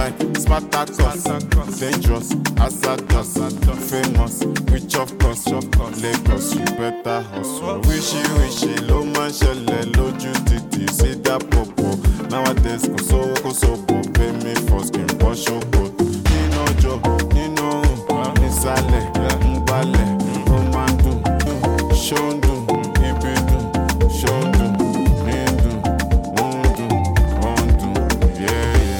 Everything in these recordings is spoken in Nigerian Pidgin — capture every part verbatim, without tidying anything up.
like Spartacus, dangerous, hazardous, famous, rich of course, Lagos, you better hustle. Wishy wishy, low man shelle, loju titi, see that popo. Nowadays, go so go so pay me for skin, wash your coat. Nino Joe, Nino, Nisale, Mbale, Romandu, Shondu, Ibidu, Shondu, Nindu, Mundu, Ondu, yeah, yeah.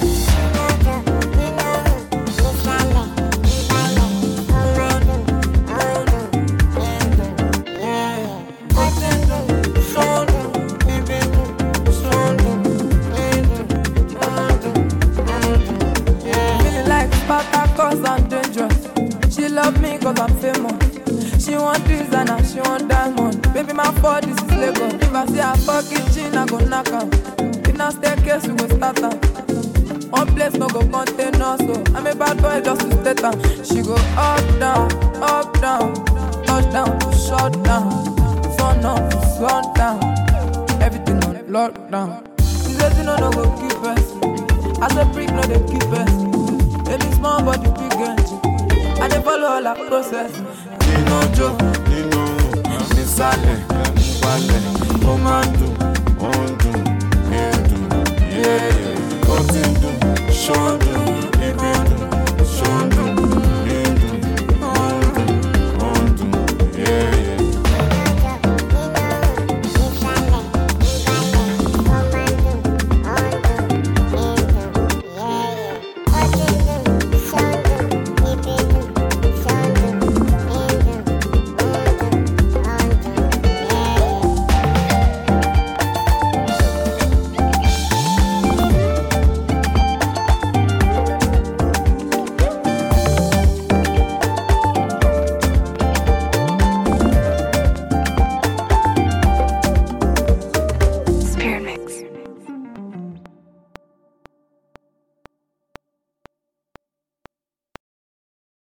Cause I'm dangerous. She love me cause I'm famous. She want designer, she want diamond. Baby, my fault, this is Lagos. If I see her fucking chin, I go knock her. If not staircase, we go start her. One place no go contain us, so I'm a bad boy just to state her. She go up, down, up, down, touchdown, shut down, sun up, sun down, everything on lockdown. She says you know no go keep us. As a freak, no they keep us. Baby small body big energy. I dey follow all her process. Nino Joe, Nino, Nisale, Mbale, Romandu.